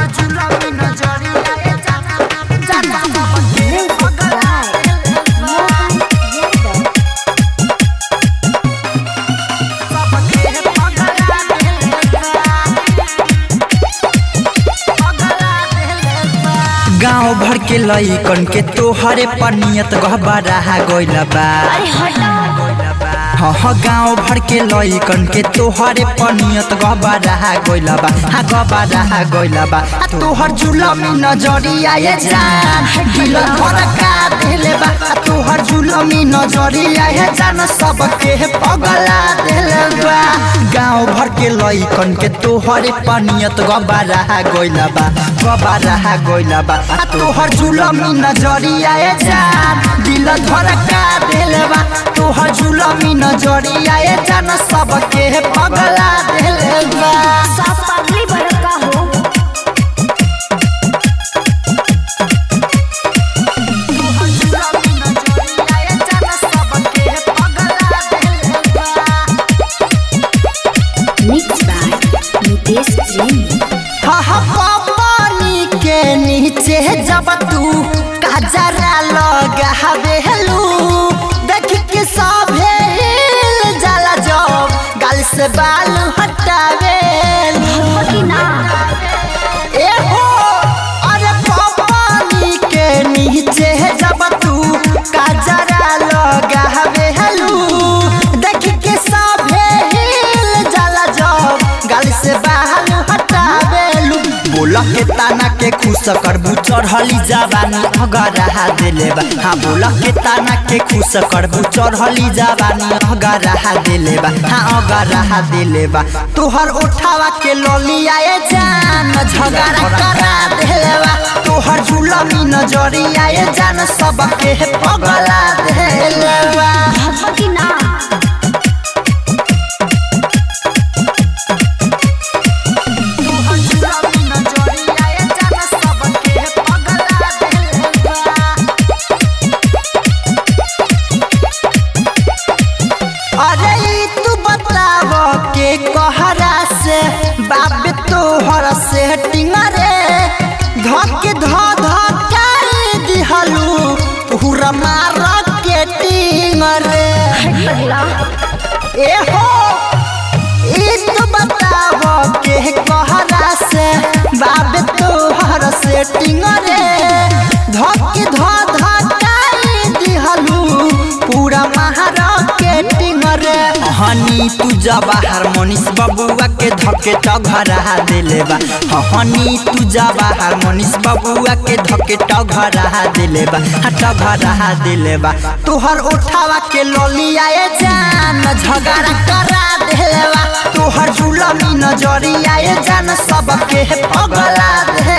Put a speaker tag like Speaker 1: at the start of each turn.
Speaker 1: जुलमी नजरिया ये जाना जाना
Speaker 2: गाँव भर के लइकन के तोहरे पर नियत गहबरा गइल बा। हाँ गाँव भर के लइकन के तोहरे पर नियत गहबरा गइल बा। हाँ गहबरा गइल बा। तोहर जुलमी नजरिया ये जान दिल धड़का देले बा। तोहर जुलमी नजरिया ये जान सबके पगला देले बा। गाँव भर के लइकन के तोहरे पर नियत गहबरा गइल बा। गहबरा गइल बा। तोहर जुलमी नजरिया ये जान दिल धड़का देले बा। तोहर जुलमी नजरिया ये जान सबके पगला देले बा।
Speaker 1: सब पगली बड़का हो
Speaker 3: Mixed by Nitesh Jain.
Speaker 2: पानी के नीचे जब तू काजरा लगावेलू देख के सभे हिल जाला जब गाल से बाल हटावेलू ए हो अरे पानी के नीचे जब तू काजरा लगावेलू देख के सभे हिल जाला जब गाल से बाल हटावेलू बोला के ताना के खुश करबू चढ़ली जवानी अगरा देले बा। हाँ बोला के ताना के खुश करबू चढ़ली जवानी अगरा देले बा। हाँ अगरा देले बा। तोहर उठावा के ललिया ये जान झगड़ा करा देले बा। तोहर जुलमी नजरिया ये जान सबके पगला देले बा।
Speaker 1: भगवती ना
Speaker 2: अरे तू बताव के कहरा से बाप तोहर से टिंगरे धके धकाई दिहलू पूरा मार के टिंगरे ए हो ई तू बताव के कहरा से बाप तोहर से टिंगरे धके धकाई दिहलू पूरा मार के टिंगरे हनी तू जवाहर मनीष बबुआ के धके टघरा देले बा। हनी तू जवाहर मनीष बबुआ के धके टघरा देले बा। टघरा देले बा। तोहर उठावा के ललिया ये जान झगड़ा करा देले बा। तोहर जुलमी नजरिया ये जान सबके पगला दे